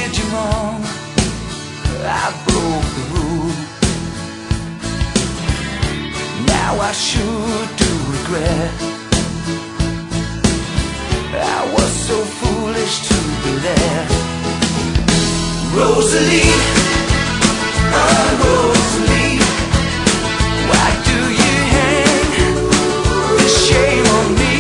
did you wrong, I broke the rule. Now I sure do regret. I was so foolish to be there. Rosalie, oh Rosalie, why do you hang the shame on me?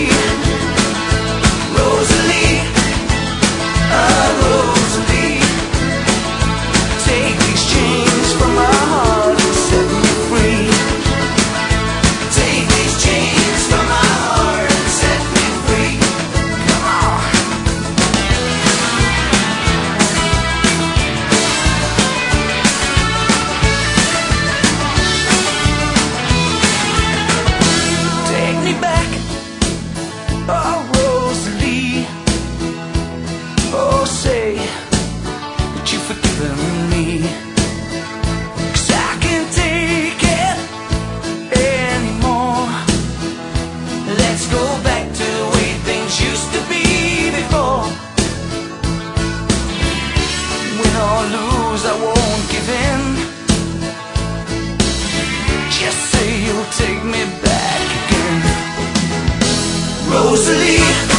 Rosalie, oh Rosalie, take these chains from my heart and set me free. Take these chains from my heart and set me free. Come on. Take me back, oh Rosalie. Oh, say that you've forgiven me, 'cause I can't take it anymore. Let's go back to the way things used to be before. Win or lose, I won't give in. Just say you'll take me back again. Rosalie,